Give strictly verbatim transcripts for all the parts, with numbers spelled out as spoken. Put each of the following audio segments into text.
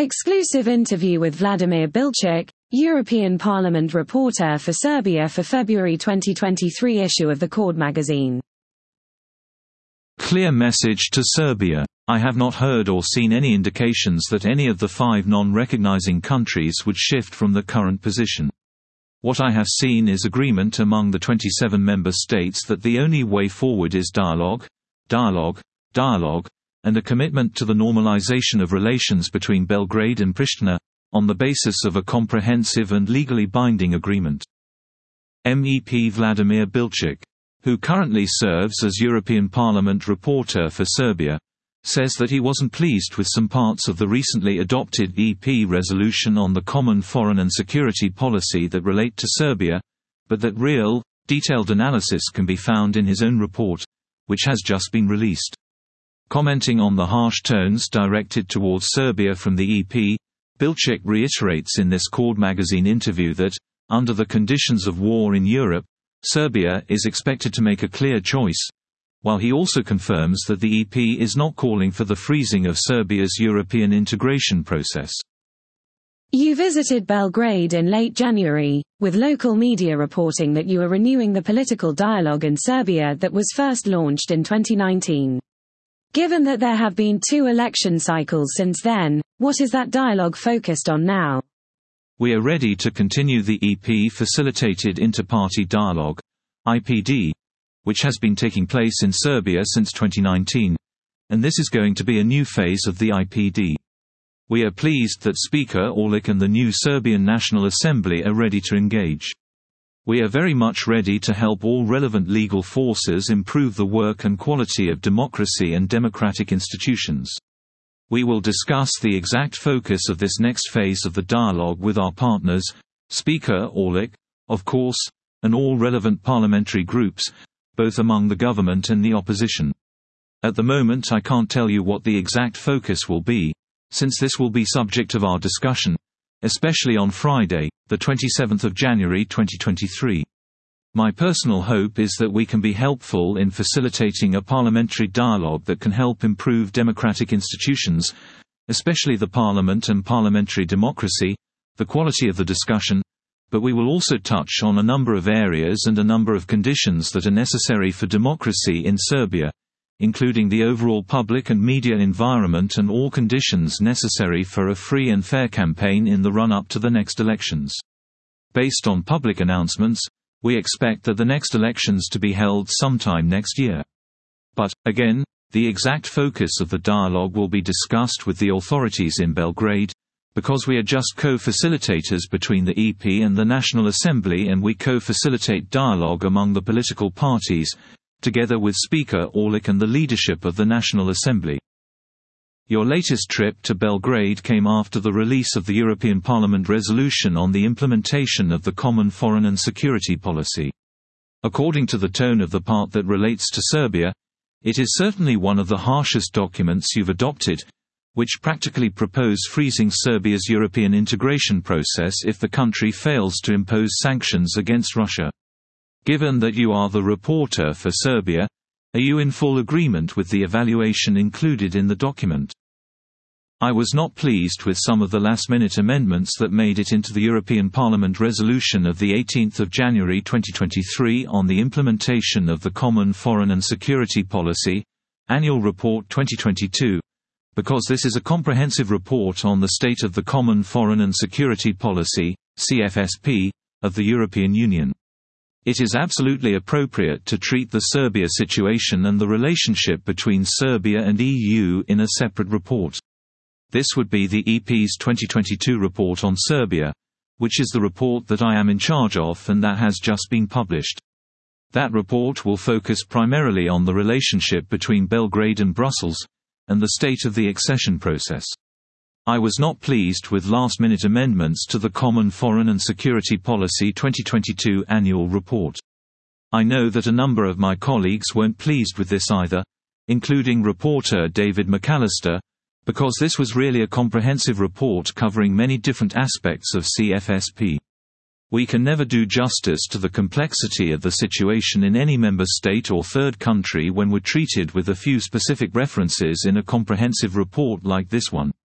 Exclusive interview with Vladimir Bilčík, European Parliament reporter for Serbia for February twenty twenty-three issue of the Cord magazine. Clear message to Serbia. I have not heard or seen any indications that any of the five non-recognizing countries would shift from the current position. What I have seen is agreement among the twenty-seven member states that the only way forward is dialogue, dialogue, dialogue, and a commitment to the normalization of relations between Belgrade and Pristina, on the basis of a comprehensive and legally binding agreement. M E P Vladimir Bilčík, who currently serves as European Parliament reporter for Serbia, says that he wasn't pleased with some parts of the recently adopted E P resolution on the common foreign and security policy that relate to Serbia, but that real, detailed analysis can be found in his own report, which has just been released. Commenting on the harsh tones directed towards Serbia from the E P, Bilčík reiterates in this Cord magazine interview that, under the conditions of war in Europe, Serbia is expected to make a clear choice, while he also confirms that the E P is not calling for the freezing of Serbia's European integration process. You visited Belgrade in late January, with local media reporting that you are renewing the political dialogue in Serbia that was first launched in twenty nineteen. Given that there have been two election cycles since then, what is that dialogue focused on now? We are ready to continue the E P-facilitated Inter-Party Dialogue, I P D, which has been taking place in Serbia since twenty nineteen, and this is going to be a new phase of the I P D. We are pleased that Speaker Orlić and the new Serbian National Assembly are ready to engage. We are very much ready to help all relevant legal forces improve the work and quality of democracy and democratic institutions. We will discuss the exact focus of this next phase of the dialogue with our partners, Speaker Orlić, of course, and all relevant parliamentary groups, both among the government and the opposition. At the moment I can't tell you what the exact focus will be, since this will be subject of our discussion, especially on Friday, the twenty-seventh of January twenty twenty-three. My personal hope is that we can be helpful in facilitating a parliamentary dialogue that can help improve democratic institutions, especially the parliament and parliamentary democracy, the quality of the discussion, but we will also touch on a number of areas and a number of conditions that are necessary for democracy in Serbia, including the overall public and media environment and all conditions necessary for a free and fair campaign in the run-up to the next elections. Based on public announcements, we expect that the next elections to be held sometime next year. But, again, the exact focus of the dialogue will be discussed with the authorities in Belgrade, because we are just co-facilitators between the E P and the National Assembly, and we co-facilitate dialogue among the political parties, together with Speaker Orlić and the leadership of the National Assembly. Your latest trip to Belgrade came after the release of the European Parliament resolution on the implementation of the common foreign and security policy. According to the tone of the part that relates to Serbia, it is certainly one of the harshest documents you've adopted, which practically propose freezing Serbia's European integration process if the country fails to impose sanctions against Russia. Given that you are the reporter for Serbia, are you in full agreement with the evaluation included in the document? I was not pleased with some of the last-minute amendments that made it into the European Parliament resolution of the eighteenth of January twenty twenty-three on the implementation of the Common Foreign and Security Policy, Annual Report twenty twenty-two, because this is a comprehensive report on the state of the Common Foreign and Security Policy, C F S P, of the European Union. It is absolutely appropriate to treat the Serbia situation and the relationship between Serbia and E U in a separate report. This would be the E P's twenty twenty-two report on Serbia, which is the report that I am in charge of and that has just been published. That report will focus primarily on the relationship between Belgrade and Brussels, and the state of the accession process. I was not pleased with last-minute amendments to the Common Foreign and Security Policy twenty twenty-two Annual Report. I know that a number of my colleagues weren't pleased with this either, including reporter David McAllister, because this was really a comprehensive report covering many different aspects of C F S P. We can never do justice to the complexity of the situation in any member state or third country when we're treated with a few specific references in a comprehensive report like this one.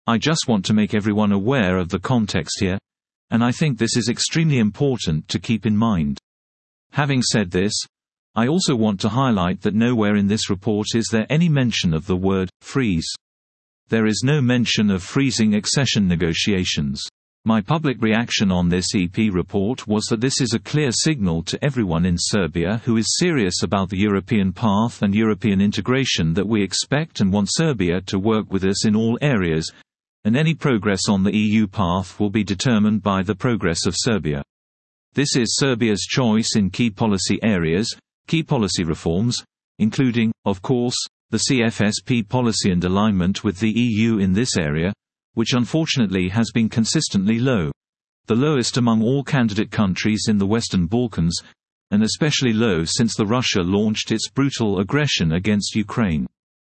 I just want to make everyone aware of the context here, and I think this is extremely important to keep in mind. Having said this, I also want to highlight that nowhere in this report is there any mention of the word freeze. There is no mention of freezing accession negotiations. My public reaction on this E P report was that this is a clear signal to everyone in Serbia who is serious about the European path and European integration that we expect and want Serbia to work with us in all areas, and any progress on the E U path will be determined by the progress of Serbia. This is Serbia's choice in key policy areas, key policy reforms, including, of course, the C F S P policy and alignment with the E U in this area, which unfortunately has been consistently low, the lowest among all candidate countries in the Western Balkans, and especially low since the Russia launched its brutal aggression against Ukraine.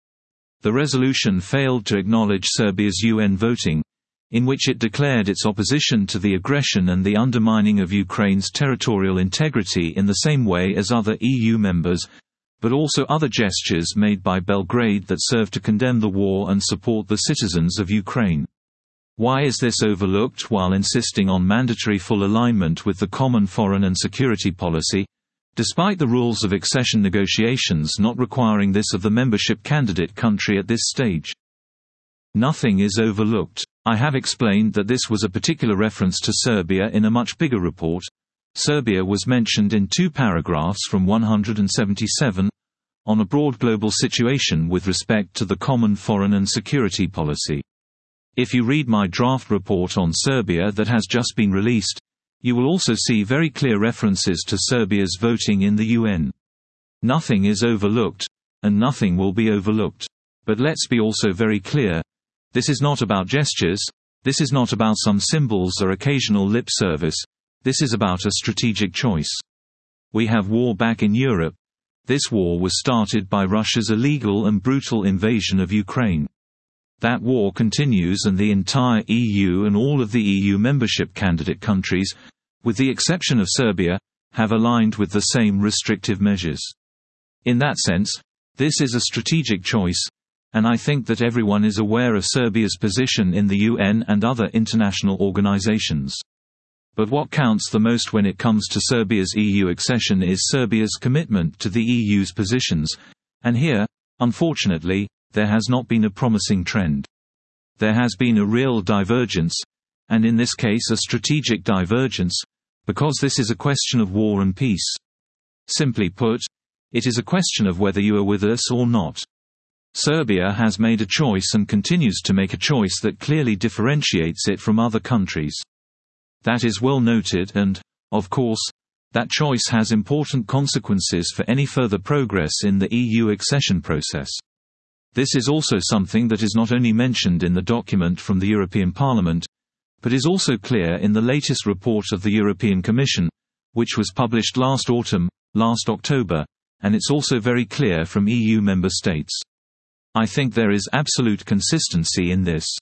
The resolution failed to acknowledge Serbia's U N voting, in which it declared its opposition to the aggression and the undermining of Ukraine's territorial integrity in the same way as other E U members, but also other gestures made by Belgrade that serve to condemn the war and support the citizens of Ukraine. Why is this overlooked while insisting on mandatory full alignment with the common foreign and security policy, despite the rules of accession negotiations not requiring this of the membership candidate country at this stage? Nothing is overlooked. I have explained that this was a particular reference to Serbia in a much bigger report. Serbia was mentioned in two paragraphs from one hundred seventy-seven, on a broad global situation with respect to the common foreign and security policy. If you read my draft report on Serbia that has just been released, you will also see very clear references to Serbia's voting in the U N. Nothing is overlooked, and nothing will be overlooked. But let's be also very clear, this is not about gestures, this is not about some symbols or occasional lip service. This is about a strategic choice. We have war back in Europe. This war was started by Russia's illegal and brutal invasion of Ukraine. That war continues, and the entire E U and all of the E U membership candidate countries, with the exception of Serbia, have aligned with the same restrictive measures. In that sense, this is a strategic choice, and I think that everyone is aware of Serbia's position in the U N and other international organizations. But what counts the most when it comes to Serbia's E U accession is Serbia's commitment to the E U's positions, and here, unfortunately, there has not been a promising trend. There has been a real divergence, and in this case a strategic divergence, because this is a question of war and peace. Simply put, it is a question of whether you are with us or not. Serbia has made a choice and continues to make a choice that clearly differentiates it from other countries. That is well noted and, of course, that choice has important consequences for any further progress in the E U accession process. This is also something that is not only mentioned in the document from the European Parliament, but is also clear in the latest report of the European Commission, which was published last autumn, last October, and it's also very clear from E U member states. I think there is absolute consistency in this.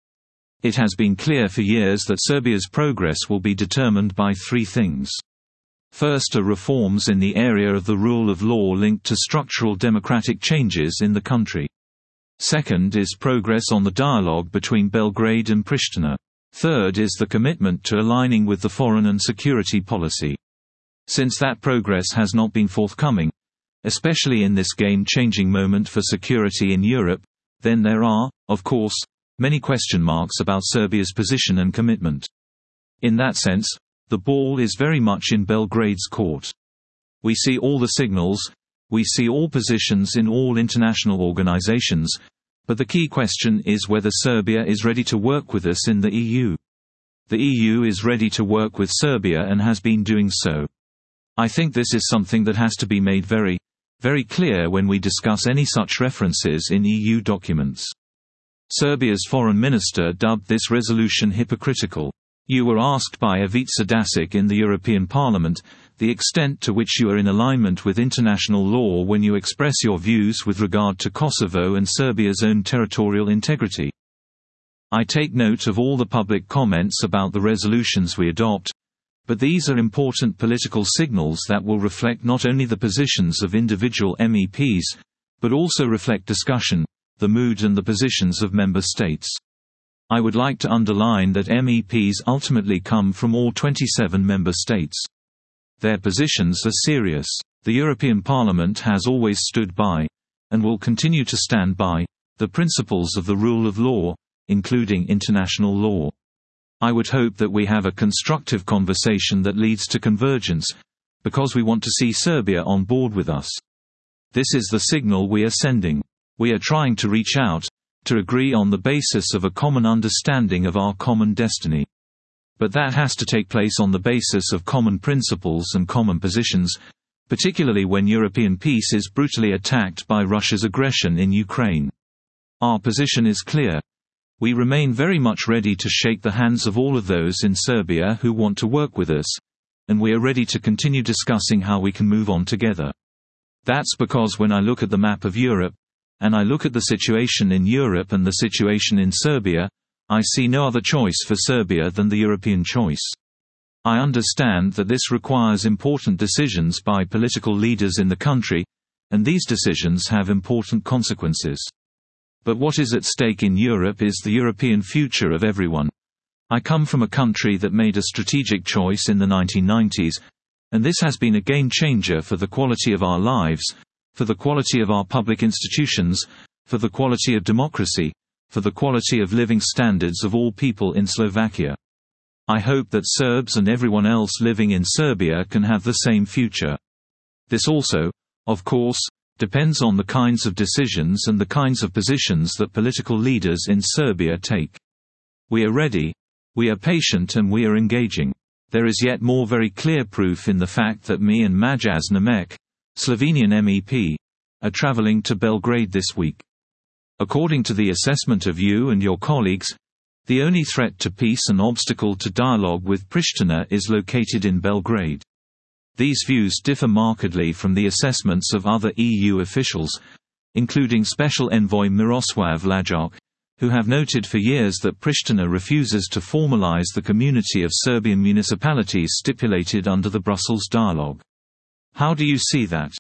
It has been clear for years that Serbia's progress will be determined by three things. First are reforms in the area of the rule of law linked to structural democratic changes in the country. Second is progress on the dialogue between Belgrade and Pristina. Third is the commitment to aligning with the foreign and security policy. Since that progress has not been forthcoming, especially in this game-changing moment for security in Europe, then there are, of course, many question marks about Serbia's position and commitment. In that sense, the ball is very much in Belgrade's court. We see all the signals, we see all positions in all international organizations, but the key question is whether Serbia is ready to work with us in the E U. The E U is ready to work with Serbia and has been doing so. I think this is something that has to be made very, very clear when we discuss any such references in E U documents. Serbia's foreign minister dubbed this resolution hypocritical. You were asked by Ivica Dačić in the European Parliament, the extent to which you are in alignment with international law when you express your views with regard to Kosovo and Serbia's own territorial integrity. I take note of all the public comments about the resolutions we adopt, but these are important political signals that will reflect not only the positions of individual M E Ps, but also reflect discussion, the mood and the positions of member states. I would like to underline that M E Ps ultimately come from all twenty-seven member states. Their positions are serious. The European Parliament has always stood by, and will continue to stand by, the principles of the rule of law, including international law. I would hope that we have a constructive conversation that leads to convergence, because we want to see Serbia on board with us. This is the signal we are sending. We are trying to reach out, to agree on the basis of a common understanding of our common destiny. But that has to take place on the basis of common principles and common positions, particularly when European peace is brutally attacked by Russia's aggression in Ukraine. Our position is clear. We remain very much ready to shake the hands of all of those in Serbia who want to work with us, and we are ready to continue discussing how we can move on together. That's because when I look at the map of Europe, and I look at the situation in Europe and the situation in Serbia, I see no other choice for Serbia than the European choice. I understand that this requires important decisions by political leaders in the country, and these decisions have important consequences. But what is at stake in Europe is the European future of everyone. I come from a country that made a strategic choice in the nineteen nineties, and this has been a game changer for the quality of our lives, for the quality of our public institutions, for the quality of democracy, for the quality of living standards of all people in Slovakia. I hope that Serbs and everyone else living in Serbia can have the same future. This also, of course, depends on the kinds of decisions and the kinds of positions that political leaders in Serbia take. We are ready, we are patient, and we are engaging. There is yet more very clear proof in the fact that me and Majas Namek, Slovenian M E P, are traveling to Belgrade this week. According to the assessment of you and your colleagues, the only threat to peace and obstacle to dialogue with Pristina is located in Belgrade. These views differ markedly from the assessments of other E U officials, including Special Envoy Miroslav Lajcak, who have noted for years that Pristina refuses to formalize the community of Serbian municipalities stipulated under the Brussels dialogue. How do you see that?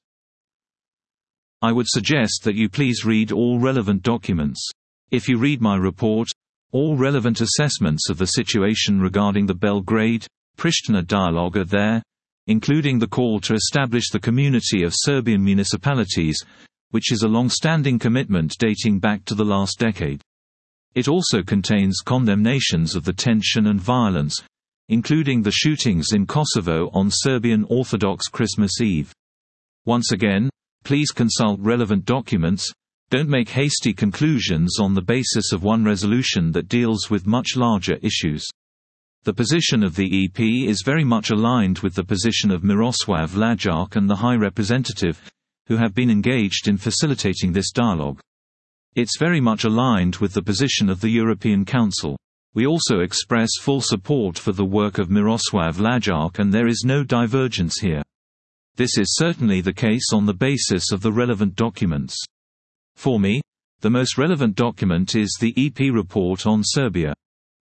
I would suggest that you please read all relevant documents. If you read my report, all relevant assessments of the situation regarding the Belgrade-Pristina dialogue are there, including the call to establish the community of Serbian municipalities, which is a long-standing commitment dating back to the last decade. It also contains condemnations of the tension and violence, including the shootings in Kosovo on Serbian Orthodox Christmas Eve. Once again, please consult relevant documents. Don't make hasty conclusions on the basis of one resolution that deals with much larger issues. The position of the E P is very much aligned with the position of Miroslav Lajcak and the High Representative, who have been engaged in facilitating this dialogue. It's very much aligned with the position of the European Council. We also express full support for the work of Miroslav Lajcak, and there is no divergence here. This is certainly the case on the basis of the relevant documents. For me, the most relevant document is the E P report on Serbia.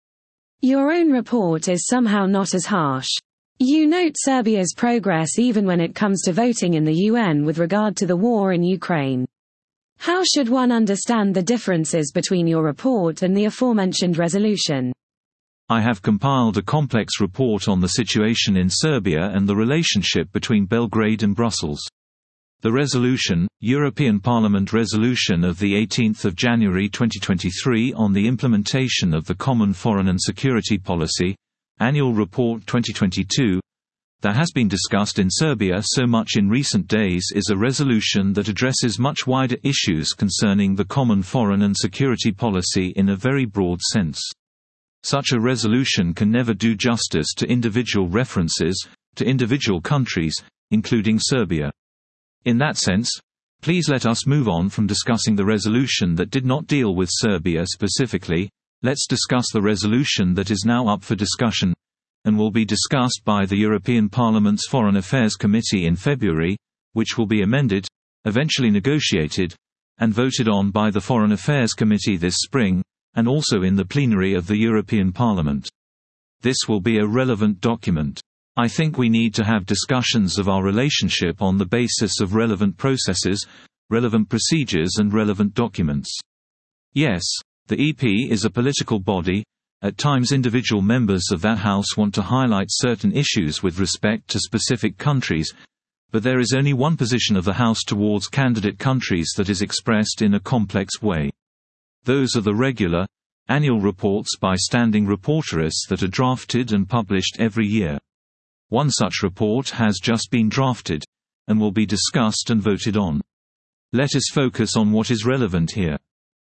Your own report is somehow not as harsh. You note Serbia's progress even when it comes to voting in the U N with regard to the war in Ukraine. How should one understand the differences between your report and the aforementioned resolution? I have compiled a complex report on the situation in Serbia and the relationship between Belgrade and Brussels. The resolution, European Parliament resolution of the eighteenth of January twenty twenty-three on the implementation of the Common Foreign and Security Policy, Annual Report twenty twenty-two, that has been discussed in Serbia so much in recent days, is a resolution that addresses much wider issues concerning the common foreign and security policy in a very broad sense. Such a resolution can never do justice to individual references, to individual countries, including Serbia. In that sense, please let us move on from discussing the resolution that did not deal with Serbia specifically. Let's discuss the resolution that is now up for discussion, and will be discussed by the European Parliament's Foreign Affairs Committee in February, which will be amended, eventually negotiated, and voted on by the Foreign Affairs Committee this spring, and also in the plenary of the European Parliament. This will be a relevant document. I think we need to have discussions of our relationship on the basis of relevant processes, relevant procedures and relevant documents. Yes, The E P is a political body. At times individual members of that house want to highlight certain issues with respect to specific countries, but there is only one position of the House towards candidate countries that is expressed in a complex way. Those are the regular, annual reports by standing reporterists that are drafted and published every year. One such report has just been drafted, and will be discussed and voted on. Let us focus on what is relevant here.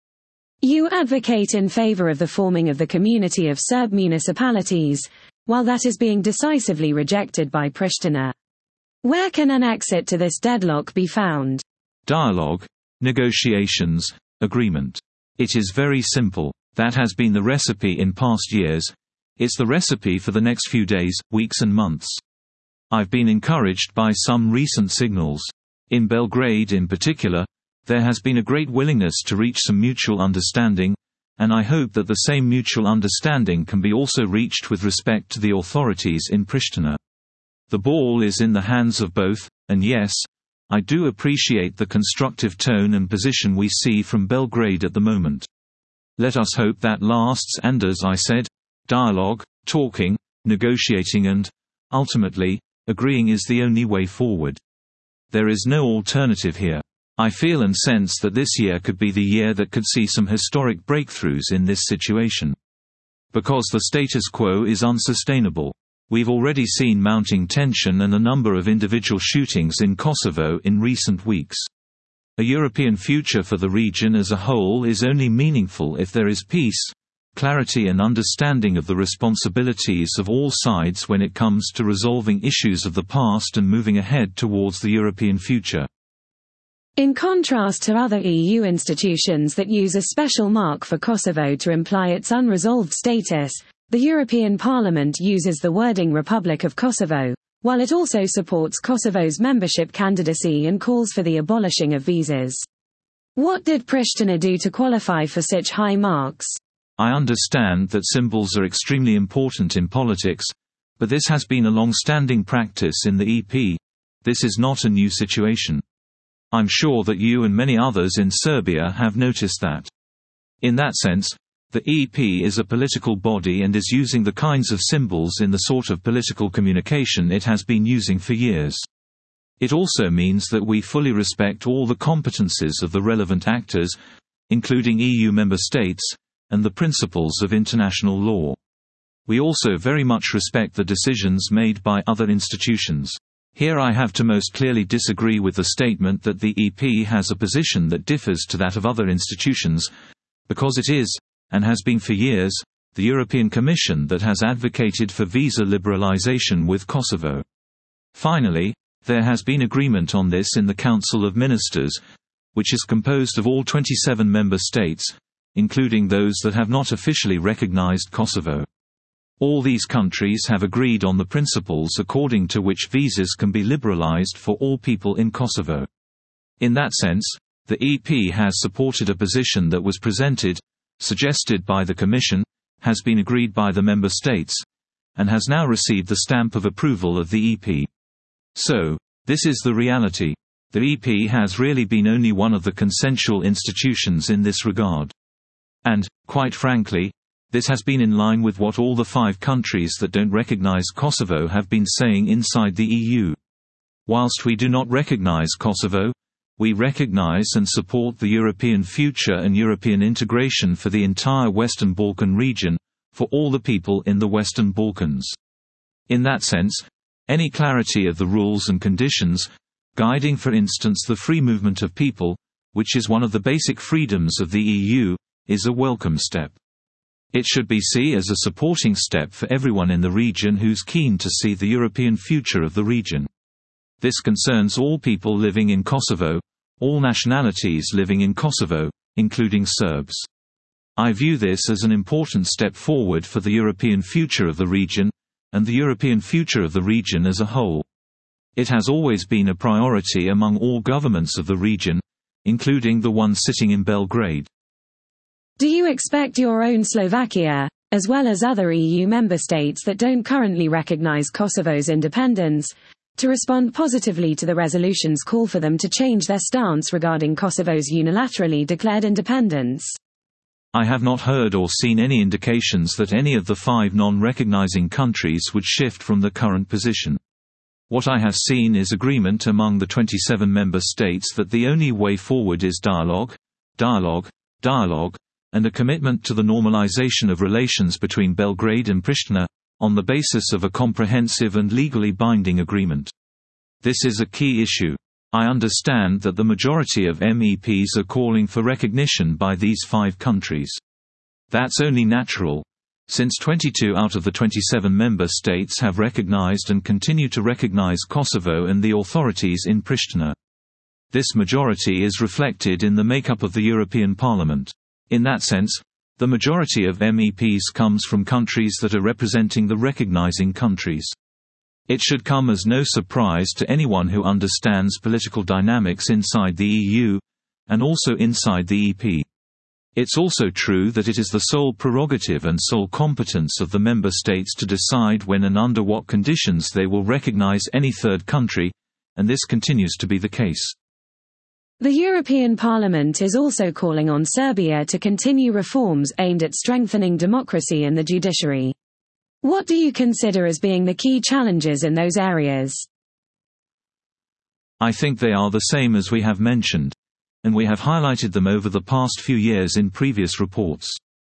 You advocate in favor of the forming of the Community of Serb Municipalities, while that is being decisively rejected by Pristina. Where can an exit to this deadlock be found? Dialogue, negotiations, agreement. It is very simple. That has been the recipe in past years. It's the recipe for the next few days, weeks and months. I've been encouraged by some recent signals. In Belgrade in particular, there has been a great willingness to reach some mutual understanding, and I hope that the same mutual understanding can be also reached with respect to the authorities in Pristina. The ball is in the hands of both, and yes, I do appreciate the constructive tone and position we see from Belgrade at the moment. Let us hope that lasts, and as I said, dialogue, talking, negotiating and, ultimately, agreeing is the only way forward. There is no alternative here. I feel and sense that this year could be the year that could see some historic breakthroughs in this situation. Because the status quo is unsustainable. We've already seen mounting tension and a number of individual shootings in Kosovo in recent weeks. A European future for the region as a whole is only meaningful if there is peace, clarity and understanding of the responsibilities of all sides when it comes to resolving issues of the past and moving ahead towards the European future. In contrast to other E U institutions that use a special mark for Kosovo to imply its unresolved status, the European Parliament uses the wording Republic of Kosovo, while it also supports Kosovo's membership candidacy and calls for the abolishing of visas. What did Pristina do to qualify for such high marks? I understand that symbols are extremely important in politics, but this has been a long-standing practice in the E P. This is not a new situation. I'm sure that you and many others in Serbia have noticed that. In that sense, the E P is a political body and is using the kinds of symbols in the sort of political communication it has been using for years. It also means that we fully respect all the competences of the relevant actors, including E U member states, and the principles of international law. We also very much respect the decisions made by other institutions. Here I have to most clearly disagree with the statement that the E P has a position that differs to that of other institutions, because it is, and has been for years, the European Commission that has advocated for visa liberalization with Kosovo. Finally, there has been agreement on this in the Council of Ministers, which is composed of all twenty-seven member states, including those that have not officially recognized Kosovo. All these countries have agreed on the principles according to which visas can be liberalized for all people in Kosovo. In that sense, the E P has supported a position that was presented, suggested by the Commission, has been agreed by the member states, and has now received the stamp of approval of the E P. So, this is the reality. The E P has really been only one of the consensual institutions in this regard. And, quite frankly, this has been in line with what all the five countries that don't recognize Kosovo have been saying inside the E U. Whilst we do not recognize Kosovo, we recognize and support the European future and European integration for the entire Western Balkan region, for all the people in the Western Balkans. In that sense, any clarity of the rules and conditions, guiding for instance the free movement of people, which is one of the basic freedoms of the E U, is a welcome step. It should be seen as a supporting step for everyone in the region who's keen to see the European future of the region. This concerns all people living in Kosovo, all nationalities living in Kosovo, including Serbs. I view this as an important step forward for the European future of the region, and the European future of the region as a whole. It has always been a priority among all governments of the region, including the one sitting in Belgrade. Do you expect your own Slovakia, as well as other E U member states that don't currently recognize Kosovo's independence, to respond positively to the resolution's call for them to change their stance regarding Kosovo's unilaterally declared independence? I have not heard or seen any indications that any of the five non-recognizing countries would shift from the current position. What I have seen is agreement among the twenty-seven member states that the only way forward is dialogue, dialogue, dialogue, and a commitment to the normalization of relations between Belgrade and Pristina, on the basis of a comprehensive and legally binding agreement. This is a key issue. I understand that the majority of M E Ps are calling for recognition by these five countries. That's only natural, since twenty-two out of the twenty-seven member states have recognized and continue to recognize Kosovo and the authorities in Pristina. This majority is reflected in the makeup of the European Parliament. In that sense, the majority of M E Ps comes from countries that are representing the recognizing countries. It should come as no surprise to anyone who understands political dynamics inside the E U, and also inside the E P. It's also true that it is the sole prerogative and sole competence of the member states to decide when and under what conditions they will recognize any third country, and this continues to be the case. The European Parliament is also calling on Serbia to continue reforms aimed at strengthening democracy and the judiciary. What do you consider as being the key challenges in those areas? I think they are the same as we have mentioned, and we have highlighted them over the past few years in previous reports.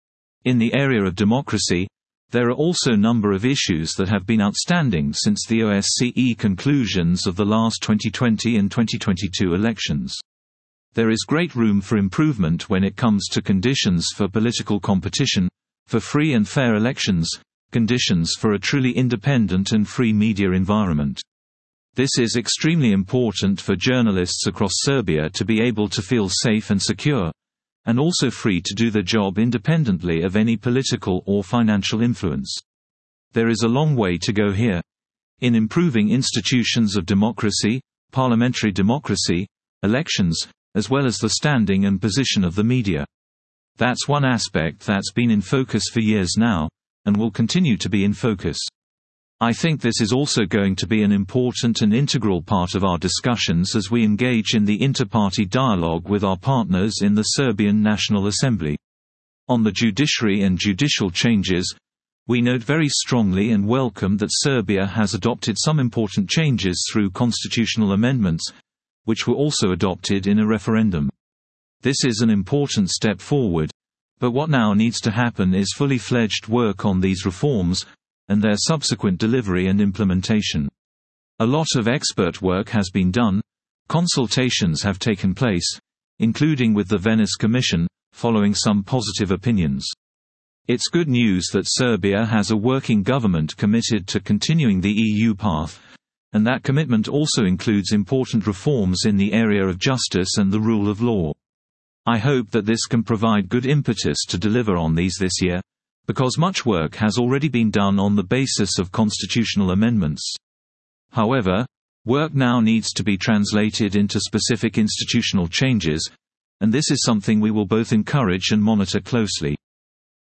In the area of democracy, there are also a number of issues that have been outstanding since the O S C E conclusions of the last twenty twenty and twenty twenty-two elections. There is great room for improvement when it comes to conditions for political competition, for free and fair elections, conditions for a truly independent and free media environment. This is extremely important for journalists across Serbia to be able to feel safe and secure, and also free to do their job independently of any political or financial influence. There is a long way to go here. In improving institutions of democracy, parliamentary democracy, elections, as well as the standing and position of the media. That's one aspect that's been in focus for years now, and will continue to be in focus. I think this is also going to be an important and integral part of our discussions as we engage in the inter-party dialogue with our partners in the Serbian National Assembly. On the judiciary and judicial changes, we note very strongly and welcome that Serbia has adopted some important changes through constitutional amendments, which were also adopted in a referendum. This is an important step forward, but what now needs to happen is fully fledged work on these reforms, and their subsequent delivery and implementation. A lot of expert work has been done, consultations have taken place, including with the Venice Commission, following some positive opinions. It's good news that Serbia has a working government committed to continuing the E U path, and that commitment also includes important reforms in the area of justice and the rule of law. I hope that this can provide good impetus to deliver on these this year, because much work has already been done on the basis of constitutional amendments. However, work now needs to be translated into specific institutional changes, and this is something we will both encourage and monitor closely.